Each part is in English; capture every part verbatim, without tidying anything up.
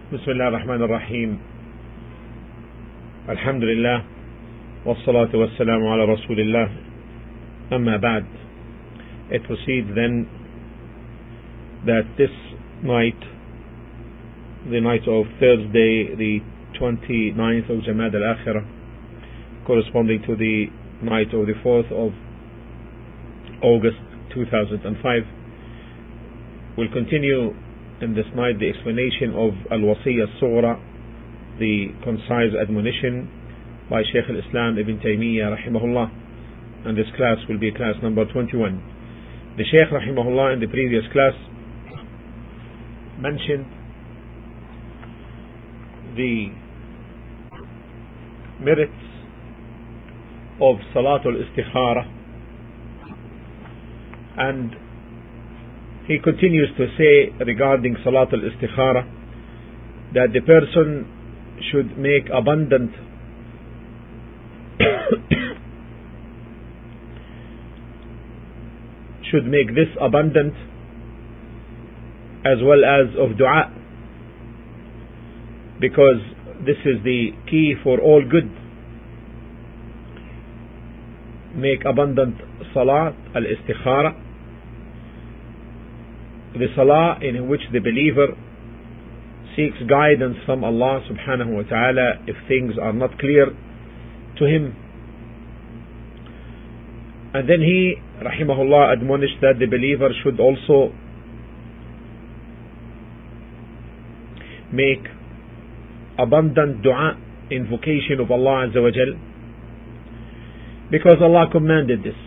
بسم الله الرحمن الرحيم. الحمد لله والصلاة والسلام على رسول الله. أما بعد, it proceeds then that this night, the night of Thursday, the twenty-ninth of Jamad al-Akhirah, corresponding to the night of the fourth of August two thousand five, will continue in this night the explanation of Al-Wasiyya As-Sughra, the concise admonition by Shaykh al-Islam Ibn Taymiyyah rahimahullah, and this class will be class number twenty-one. The Shaykh rahimahullah in the previous class mentioned the merits of Salatul Istikhara, and he continues to say regarding Salatul Istikhara that the person should make abundant should make this abundant as well as of dua, because this is the key for all good. Make abundant Salat al-Istikhara, the salah in which the believer seeks guidance from Allah subhanahu wa ta'ala if things are not clear to him. And then he rahimahullah admonished that the believer should also make abundant dua, invocation of Allah azza wa jal, because Allah commanded this,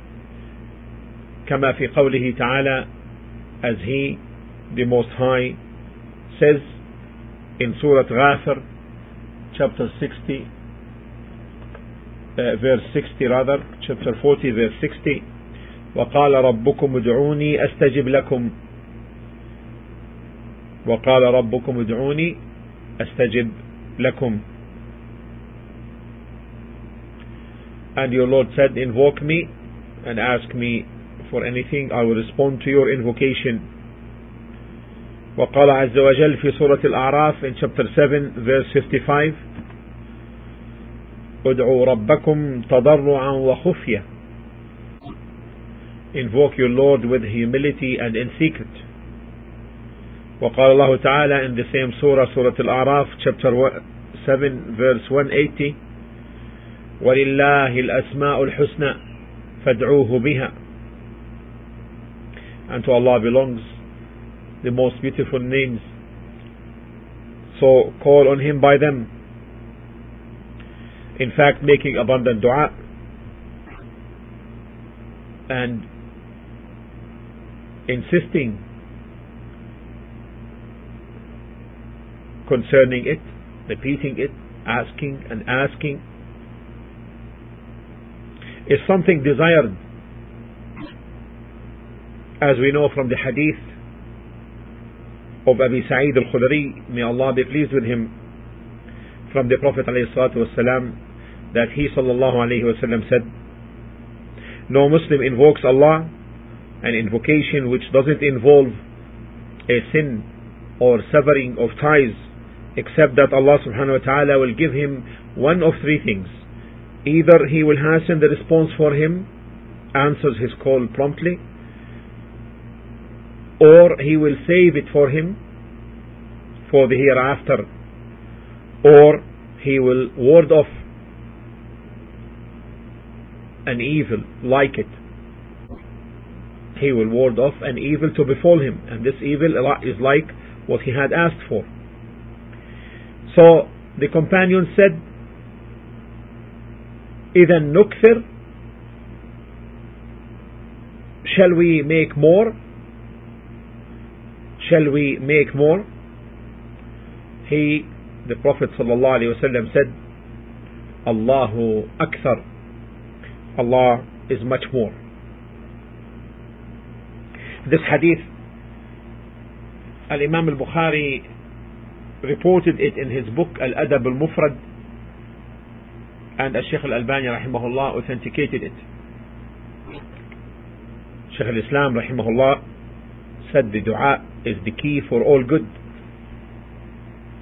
كما في قوله تعالى, as He, the Most High, says in Surah Ghafir, chapter sixty, uh, verse sixty rather, chapter forty, verse sixty, وقال ربكم ادعوني أستجب لكم وقال ربكم ادعوني أستجب لكم. And your Lord said, invoke me and ask me for anything, I will respond to your invocation. وقال عز وجل في سورة الأعراف in chapter seven verse fifty-five, ادعوا ربكم تضرعا وخفية, invoke your Lord with humility and in secret. وقال الله تعالى in the same surah, Surah Al-A'raf, chapter seven verse one eighty, ولله الأسماء الحسنى فادعوه بها, and to Allah belongs the most beautiful names, so call on Him by them. In fact, making abundant dua and insisting concerning it, repeating it, asking and asking, is something desired, as we know from the hadith of Abi Sa'id al-Khudri, may Allah be pleased with him, from the Prophet ﷺ, that he sallallahu alayhi wa sallam said, no Muslim invokes Allah an invocation which doesn't involve a sin or severing of ties, except that Allah subhanahu wa ta'ala will give him one of three things. Either He will hasten the response for him, answers his call promptly, or He will save it for him for the hereafter, or He will ward off an evil like it. He will ward off an evil to befall him, and this evil is like what he had asked for. So the companion said, إِذَا نُكْثِرْ, shall we make more? Shall we make more? He, the Prophet sallallahu alaihi wasallam said, Allahu akthar, Allah is much more. This hadith, Al-Imam al-Bukhari reported it in his book Al-Adab al-Mufrad, and Shaykh al-Albani rahimahullah authenticated it. Shaykh al-Islam rahimahullah said the dua is the key for all good.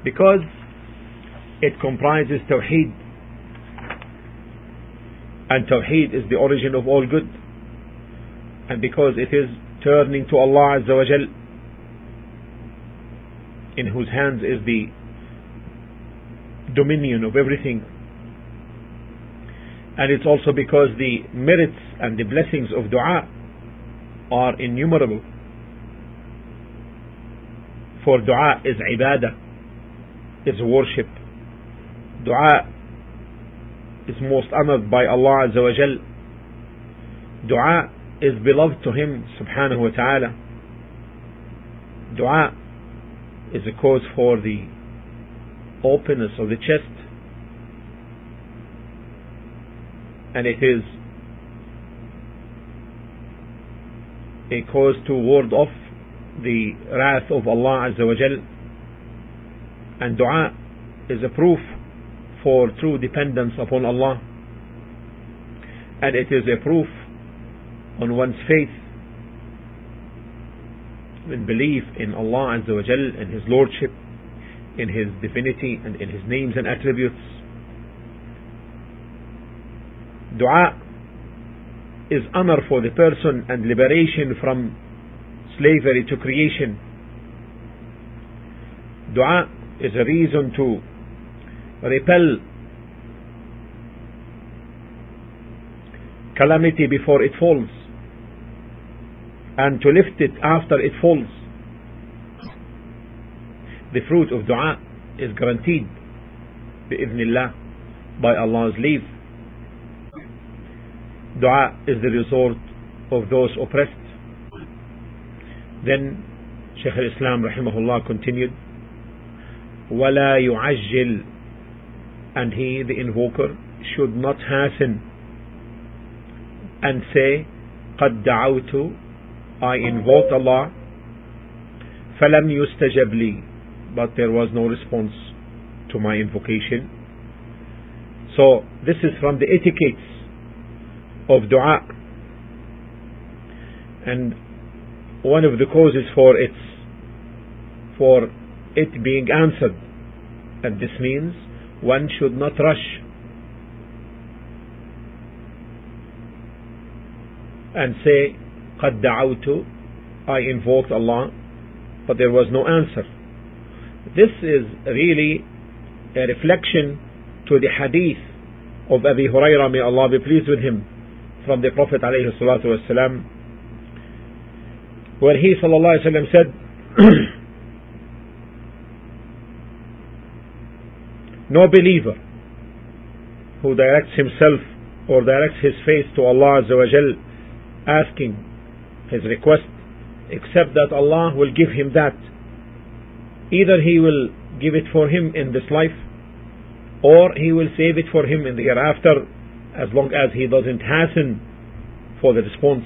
Because it comprises Tawheed, and Tawheed is the origin of all good, and because it is turning to Allah Azza wa Jal, in whose hands is the dominion of everything, and it's also because the merits and the blessings of dua are innumerable. For dua is ibadah, is worship. Dua is most honored by Allah Azza wa Jal. Dua is beloved to Him subhanahu wa ta'ala. Dua is a cause for the openness of the chest, and it is a cause to ward off the wrath of Allah Azza wa Jal. And dua is a proof for true dependence upon Allah, and it is a proof on one's faith and belief in Allah Azza wa Jal and His Lordship, in His divinity and in His names and attributes. Dua is honor for the person and liberation from slavery to creation. Dua is a reason to repel calamity before it falls, and to lift it after it falls. The fruit of dua is guaranteed bi'idhnillah, by Allah's leave. Dua is the resort of those oppressed. Then Shaykh al-Islam rahimahullah continued, وَلَا يُعَجِّلْ, and he, the invoker, should not hasten and say, قَدْ دَعَوْتُ, I invoked Allah, فَلَمْ يُسْتَجَبْ لِي, but there was no response to my invocation. So this is from the etiquettes of dua, and one of the causes for its for it being answered, and this means one should not rush and say قَدْ دَعَوْتُ, I invoked Allah, but there was no answer. This is really a reflection to the hadith of Abi Hurairah, may Allah be pleased with him, from the Prophet alayhi salatu wasalam, where he sallallahu alayhi wa sallam said, no believer who directs himself or directs his face to Allah Azza wa Jal asking his request, except that Allah will give him that. Either He will give it for him in this life, or He will save it for him in the hereafter, as long as he doesn't hasten for the response.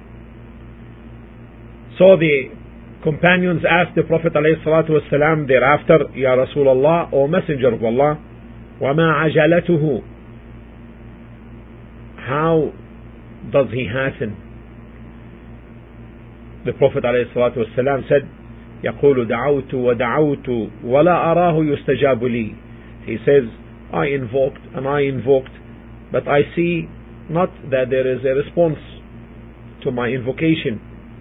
So the companions asked the Prophet ﷺ thereafter, Ya Rasulullah, O Messenger of Allah, وَمَا عَجَلَتُهُ, how does he hasten? The Prophet ﷺ said, يقول دعوت ودعوت ولا أراه يستجاب لي. He says, I invoked and I invoked, but I see not that there is a response to my invocation.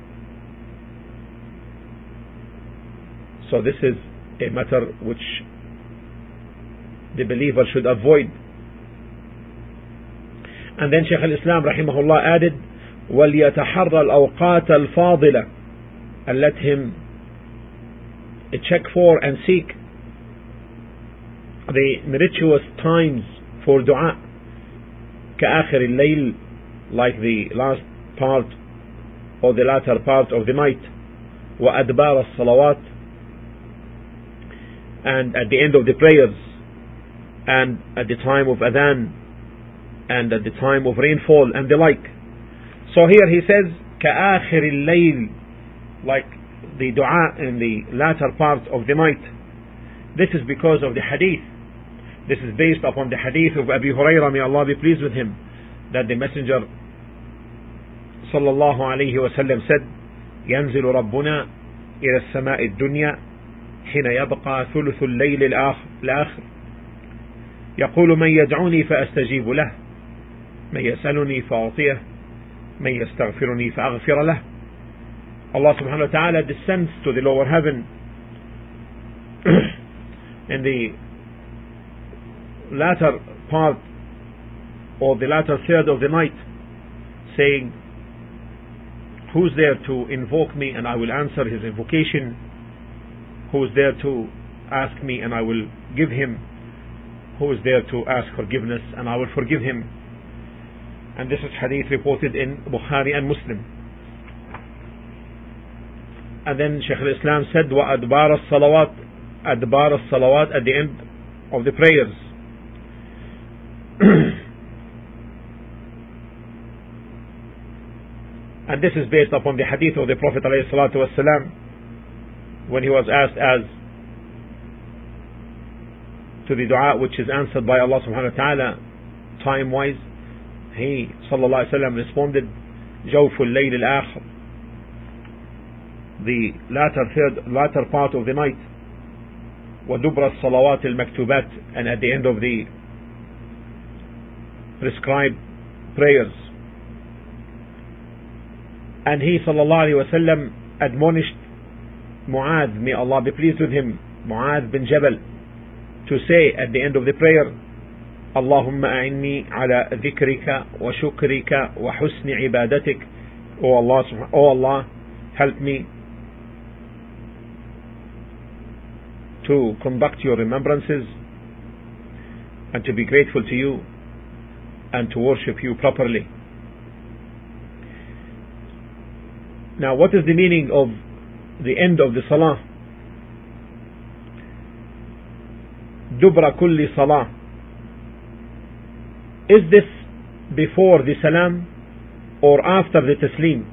So this is a matter which the believer should avoid. And then Shaykh al-Islam rahimahullah added, وَلْيَتَحَرَّ الْأَوْقَاتَ الْفَاضِلَةِ, and let him check for and seek the meritorious times for dua, كَآخِرِ اللَّيْلِ, like the last part or the latter part of the night, وَأَدْبَارَ الصَّلَوَاتِ, and at the end of the prayers, and at the time of adhan, and at the time of rainfall and the like. So here he says كَآخِرِ اللَّيْلِ, like the dua in the latter part of the night. This is because of the hadith. This is based upon the hadith of Abi Hurairah, may Allah be pleased with him, that the Messenger sallallahu alayhi wa sallam said, ينزل ربنا إلى السماء الدنيا حين يبقى ثلث الليل الآخر يقول من يدعوني فأستجيب له من يسألني فأعطيه من يستغفرني فأغفر له. Allah subhanahu wa ta'ala descends to the lower heaven in the latter part or the latter third of the night, saying, who's there to invoke me and I will answer his invocation? Who is there to ask me and I will give him? Who is there to ask forgiveness and I will forgive him? And this is hadith reported in Bukhari and Muslim. And then Shaykh al-Islam said, وَأَدْبَارَ الصَّلَوَاتِ أَدْبَارَ الصَّلَوَاتِ at the end of the prayers. And this is based upon the hadith of the Prophet ﷺ when he was asked as to the dua which is answered by Allah subhanahu wa ta'ala time wise. He sallallahu alayhi wa sallam responded, جَوْفُ اللَّيْلِ الْآخِرِ, the latter third, latter part of the night, وَدُبْرَ الصَّلَوَاتِ الْمَكْتُوبَاتِ, and at the end of the prescribed prayers. And he sallallahu alayhi wa sallam admonished Mu'adh, may Allah be pleased with him, Mu'adh bin Jabal, to say at the end of the prayer, Allahumma a'inni ala dhikrika wa shukrika wa husni ibadatik. O Allah, O Allah, help me to conduct your remembrances and to be grateful to you and to worship you properly. Now, what is the meaning of the end of the salah? Dubra kulli salah. Is this before the salam or after the taslim?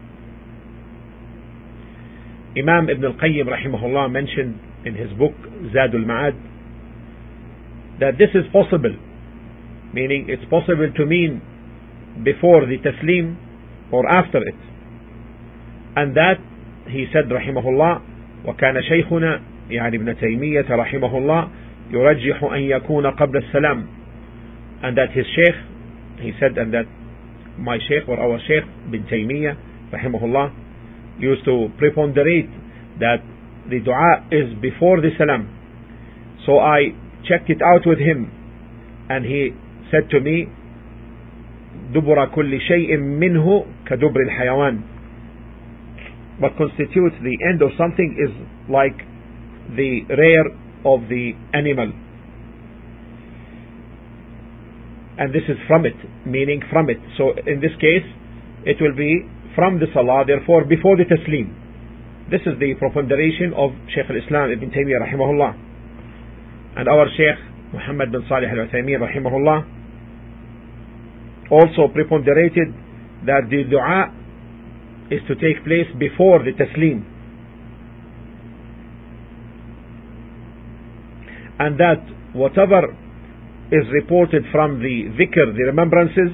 Imam Ibn al-Qayyim rahimahullah mentioned in his book Zadul Ma'ad that this is possible, meaning it's possible to mean before the taslim or after it. And that he said rahimahullah, وكان شيخنا يعني ابن تيمية رحمه الله يرجح أن يكون قبل السلام, and that his sheikh, he said, and that my sheikh or our sheikh bin Taymiyyah rahimahullah used to preponderate that the dua is before the salam. So I checked it out with him and he said to me, دبر كل شيء منه كدبر الحيوان. What constitutes the end of something is like the rear of the animal. And this is from it, meaning from it. So in this case, it will be from the salah, therefore before the taslim. This is the preponderation of Shaykh al-Islam Ibn Taymiyyah rahimahullah. And our Shaykh Muhammad bin Salih al-Uthaymeen rahimahullah also preponderated that the dua is to take place before the taslim, and that whatever is reported from the dhikr, the remembrances,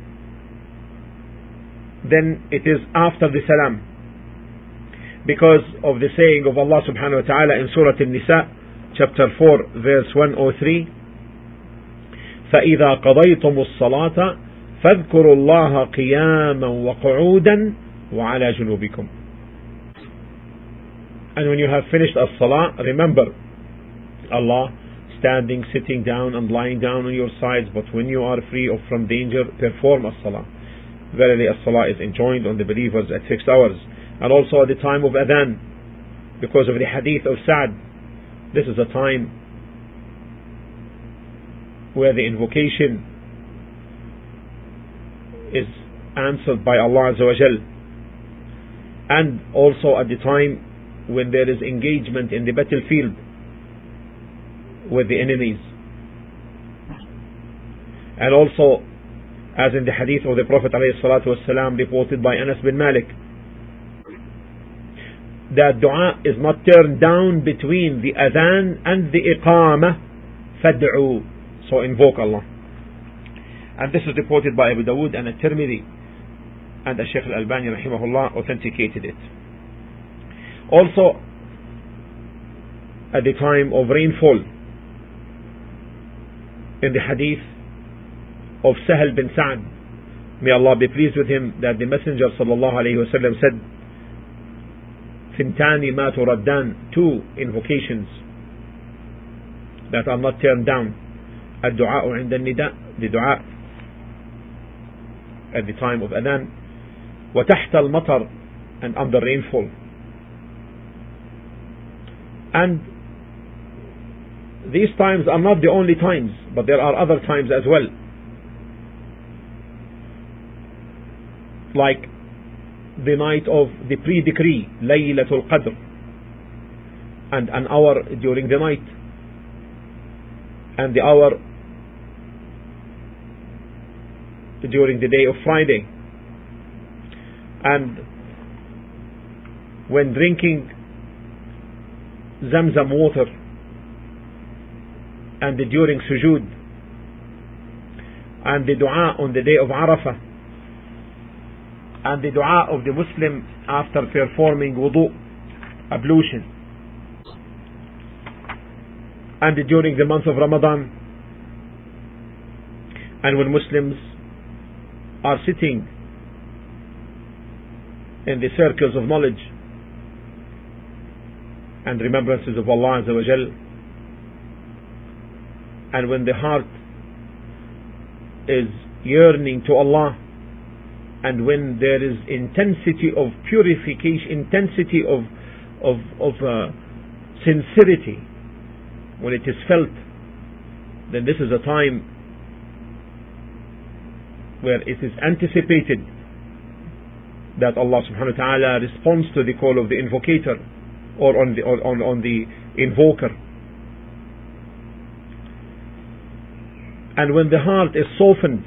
then it is after the salam, because of the saying of Allah subhanahu wa ta'ala in Surah An-Nisa chapter four verse one oh three, فَإِذَا قَضَيْتُمُ الصَّلَاةَ فَاذْكُرُوا اللَّهَ قِيَامًا وَقُعُودًا وَعَلَى جُنُوبِكُمْ. And when you have finished as-salah, remember Allah standing, sitting down and lying down on your sides, but when you are free or from danger, perform as-salah. Verily as-salah is enjoined on the believers at fixed hours, and also at the time of adhan, because of the hadith of Sa'd. This is a time where the invocation is answered by Allah Azza wa Jal, and also at the time when there is engagement in the battlefield with the enemies. And also, as in the hadith of the Prophet ﷺ reported by Anas bin Malik, that dua is not turned down between the adhan and the iqamah. Fad'u, so invoke Allah. And this is reported by Abu Dawood and At-Tirmidhi, and the Shaykh Al-Albani rahimahullah authenticated it. Also, at the time of rainfall. In the hadith of Sahal bin Sa'd, may Allah be pleased with him, that the Messenger sallallahu alayhi wa sallam said, Thintani ma turaddan, two invocations that are not turned down. Ad-du'a inda nida, the dua at the time of adhan, wa tahta al-matar, and under rainfall. And these times are not the only times, but there are other times as well, like the night of the pre-decree, Laylatul Qadr, and an hour during the night, and the hour during the day of Friday. And when drinking Zamzam water, and during sujood, and the dua on the day of Arafah, and the dua of the Muslim after performing wudu, ablution, and during the month of Ramadan, and when Muslims are sitting in the circles of knowledge and remembrances of Allah Azza wa Jal, and when the heart is yearning to Allah, and when there is intensity of purification, intensity of of, of uh, sincerity, when it is felt, then this is a time where it is anticipated that Allah subhanahu wa ta'ala responds to the call of the invocator, or on the or on, on the invoker. And when the heart is softened,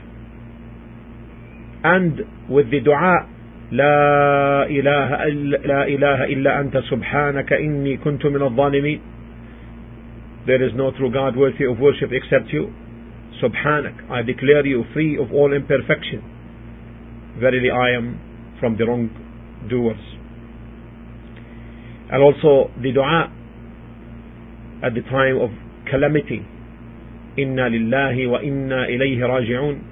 and with the dua, La ilaha illa, la ilaha illa anta subhanaka inni kuntu min al-zalimin, there is no true God worthy of worship except you. Subhanak, I declare you free of all imperfection. Verily I am from the wrongdoers. And also the dua at the time of calamity, Inna lillahi wa inna ilayhi raji'un.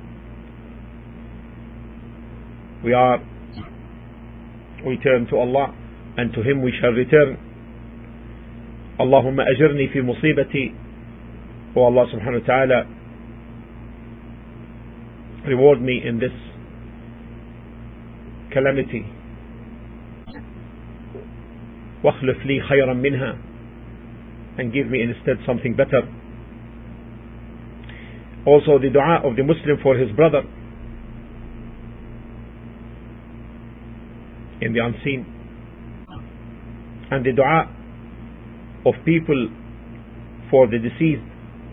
We are, we turn to Allah, and to Him we shall return. Allahumma ajirni fi musibati. O Allah subhanahu wa ta'ala, reward me in this calamity. وَاخْلُفْ لِي خَيْرًا مِنْهَا, and give me instead something better. Also the dua of the Muslim for his brother in the unseen, and the dua of people for the deceased,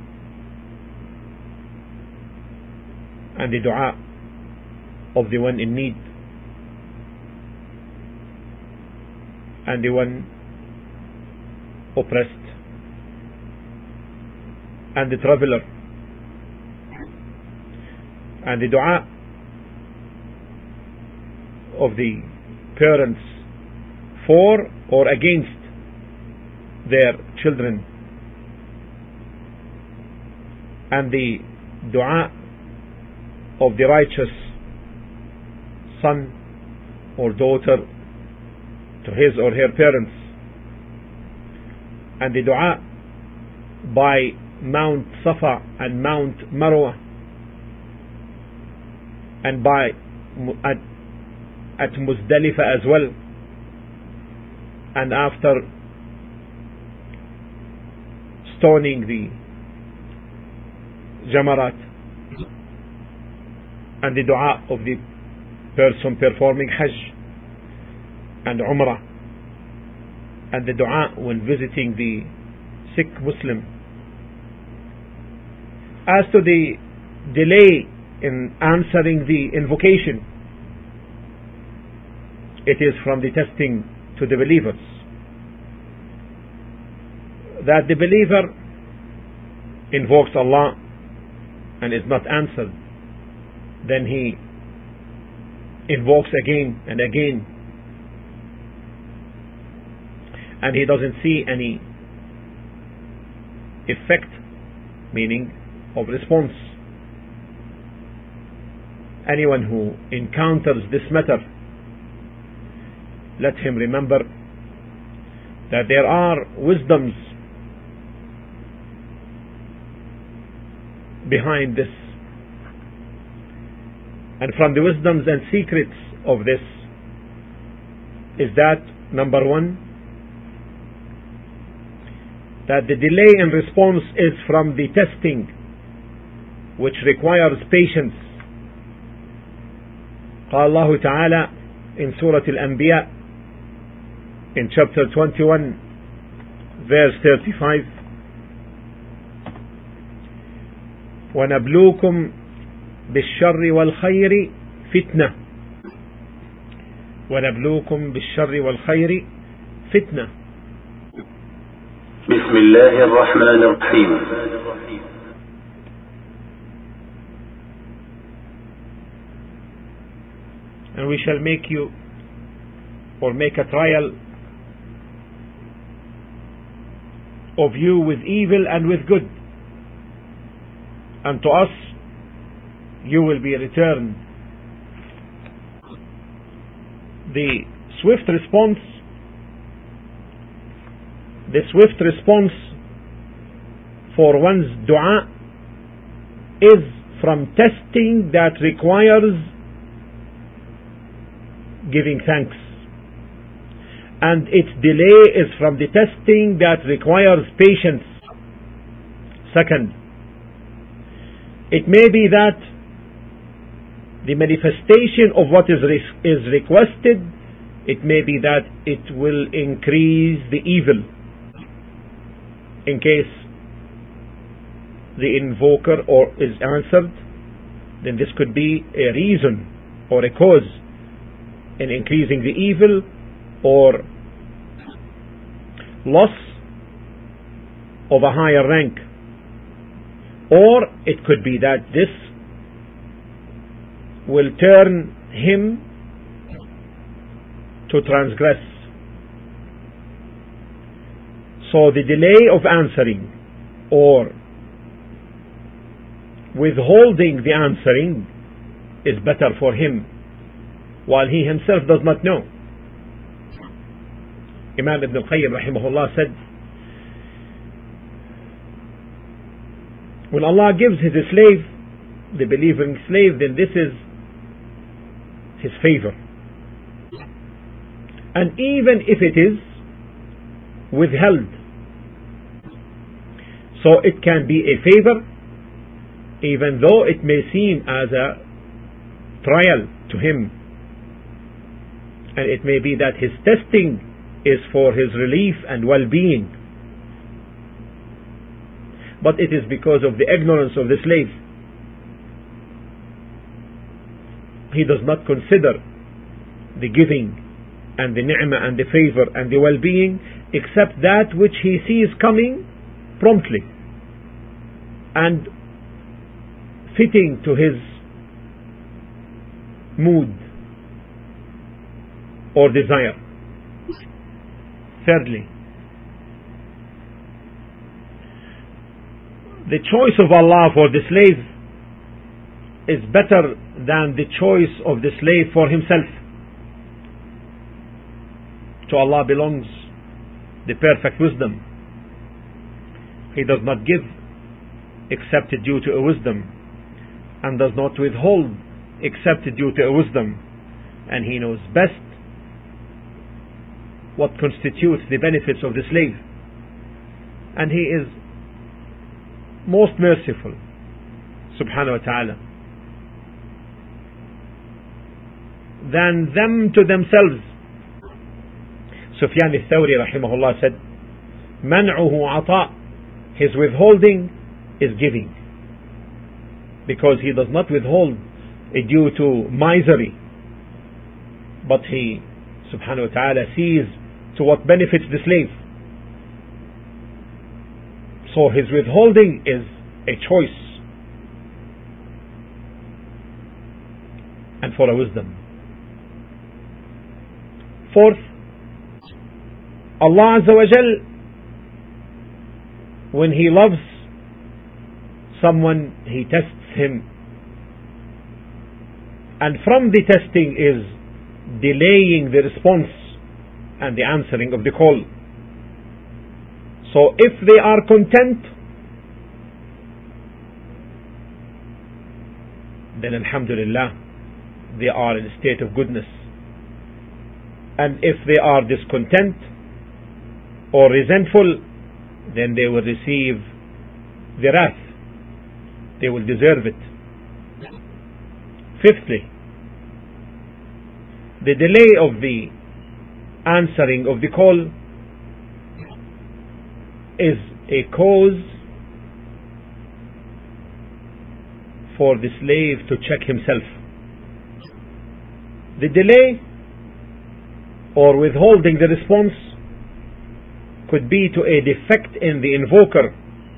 and the dua of the one in need, and the one oppressed, and the traveler, and the dua of the parents for or against their children, and the dua of the righteous son or daughter to his or her parents, and the dua by Mount Safa and Mount Marwa, and by at, at Muzdalifah as well, and after stoning the Jamarat, and the dua of the person performing Hajj and Umrah, and the dua when visiting the sick Muslim. As to the delay in answering the invocation, it is from the testing to the believers, that the believer invokes Allah and is not answered, then he invokes again and again, and he doesn't see any effect, meaning of response. Anyone who encounters this matter, let him remember that there are wisdoms behind this. And from the wisdoms and secrets of this is that, number one, that the delay in response is from the testing, which requires patience. قال الله تعالى in Surah Al-Anbiya in chapter twenty-one verse thirty-five, وَنَبْلُوكُمْ بِالشَّرِّ وَالْخَيْرِ فِتْنَةً وَنَبْلُوكُمْ بِالشَّرِّ وَالْخَيْرِ فِتْنَةً. بسم الله الرحمن الرحيم. And we shall make you, or make a trial of you with evil and with good, and to us you will be returned. The swift response, the swift response for one's dua is from testing that requires giving thanks, and its delay is from the testing that requires patience. Second, it may be that the manifestation of what is re- is requested, it may be that it will increase the evil. In case the invoker or is answered, then this could be a reason or a cause in increasing the evil or loss of a higher rank. Or it could be that this will turn him to transgress. So the delay of answering or withholding the answering is better for him, while he himself does not know. Imam Ibn al-Qayyim rahimahullah said, when Allah gives his slave, the believing slave, then this is his favor. And even if it is withheld, so it can be a favor, even though it may seem as a trial to him, and it may be that his testing is for his relief and well-being, but it is because of the ignorance of the slave. He does not consider the giving and the ni'mah and the favor and the well-being except that which he sees coming promptly and fitting to his mood or desire. Thirdly, the choice of Allah for the slave is better than the choice of the slave for himself. To Allah belongs the perfect wisdom. He does not give except due to a wisdom, and does not withhold except due to a wisdom, and He knows best what constitutes the benefits of the slave, and He is most merciful subhanahu wa ta'ala than them to themselves. Sufyan al-Thawri rahimahullah said, man'uhu ata, his withholding is giving, because he does not withhold due to misery, but he subhanahu wa ta'ala sees to what benefits the slave. So his withholding is a choice and for a wisdom. Fourth, Allah Azza wa Jal when he loves someone, he tests him. And from the testing is delaying the response and the answering of the call. So if they are content, then alhamdulillah, they are in a state of goodness. And if they are discontent or resentful, then they will receive the wrath. They will deserve it. Fifthly, the delay of the answering of the call is a cause for the slave to check himself. The delay or withholding the response could be to a defect in the invoker.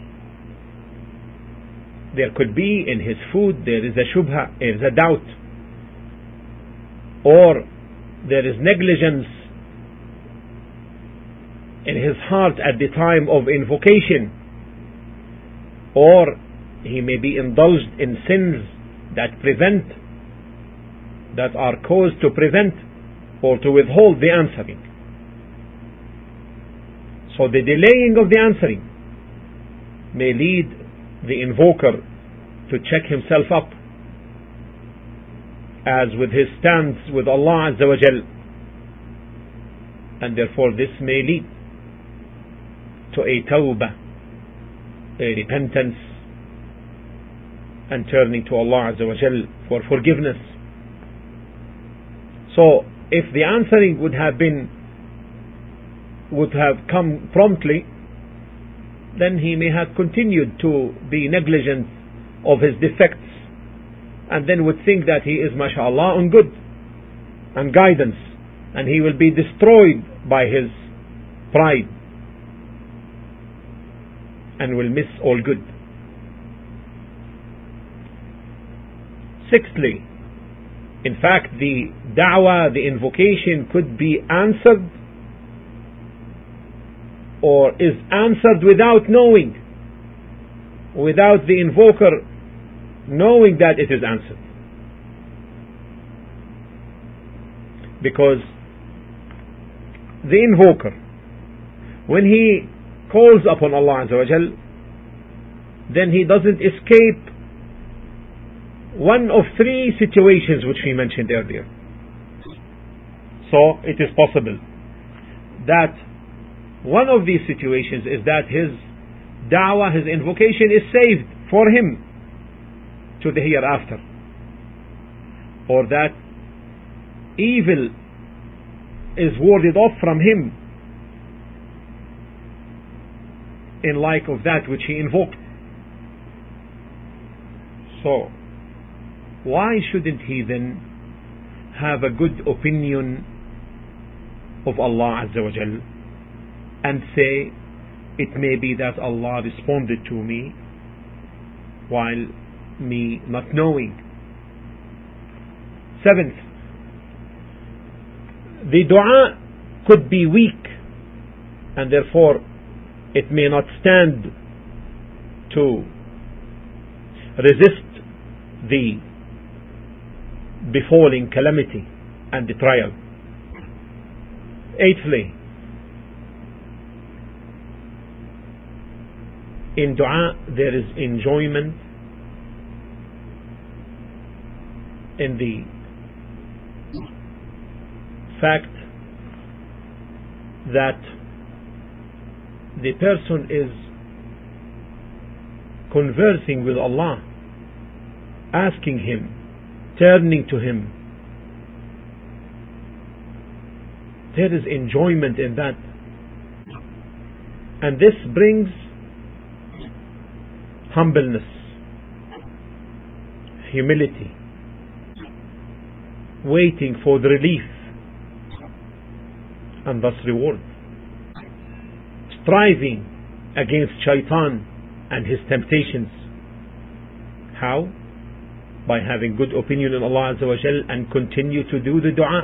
There could be in his food, there is a shubha, there is a doubt, or there is negligence in his heart at the time of invocation, or he may be indulged in sins that prevent, that are caused to prevent or to withhold the answering. So the delaying of the answering may lead the invoker to check himself up, as with his stance with Allah Azza wa Jal, and therefore this may lead to a tawbah, a repentance, and turning to Allah Azza wa Jal for forgiveness. So if the answering would have been would have come promptly, then he may have continued to be negligent of his defects, and then would think that he is mashallah on good and guidance, and he will be destroyed by his pride and will miss all good. Sixthly, in fact, the da'wah, the invocation could be answered or is answered without knowing, without the invoker knowing that it is answered. Because the invoker, when he calls upon Allah Azza wa Jal, then he doesn't escape one of three situations which we mentioned earlier. So it is possible that one of these situations is that his da'wah, his invocation is saved for him to the hereafter, or that evil is warded off from him in like of that which he invoked. So why shouldn't he then have a good opinion of Allah Azza wa Jal and say, it may be that Allah responded to me while me not knowing? Seventh, the dua could be weak, and therefore it may not stand to resist the befalling calamity and the trial. Eighthly, in dua there is enjoyment in the fact that the person is conversing with Allah, asking Him, turning to Him. There is enjoyment in that, and this brings humbleness, humility, waiting for the relief and thus reward, striving against shaitan and his temptations. How? By having good opinion in Allah Azza wa Jal and continue to do the dua.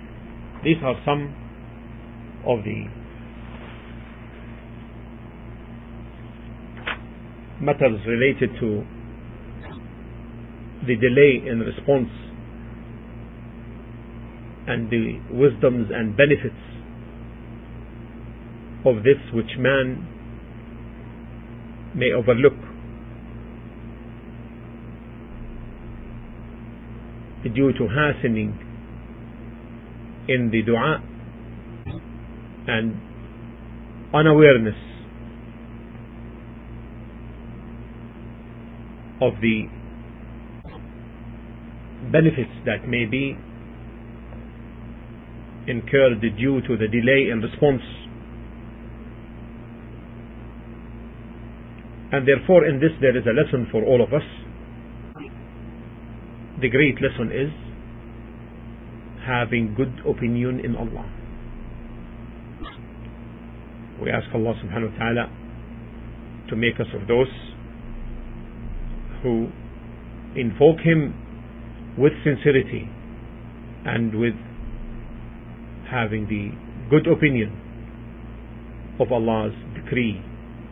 These are some of the matters related to the delay in response and the wisdoms and benefits of this which man may overlook due to hastening in the dua and unawareness of the benefits that may be incurred due to the delay in response. And therefore in this there is a lesson for all of us. The great lesson is having good opinion in Allah. We ask Allah subhanahu wa ta'ala to make us of those who invoke Him with sincerity and with having the good opinion of Allah's decree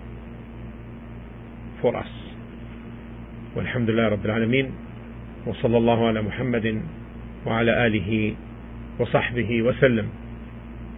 for us. Walhamdulillah Rabbil Alameen, wa sallallahu ala Muhammadin wa ala alihi wa sahbihi wa sallam.